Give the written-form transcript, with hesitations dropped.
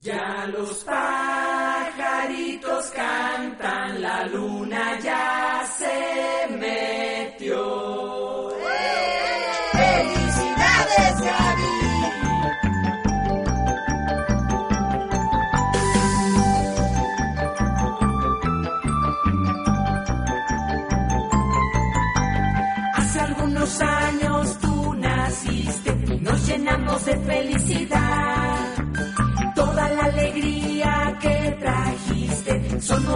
Ya los pajaritos cantan, la luna ya se metió. ¡Felicidades, Gaby! Hace algunos años tú naciste y nos llenamos de felicidad. Toda la alegría que trajiste son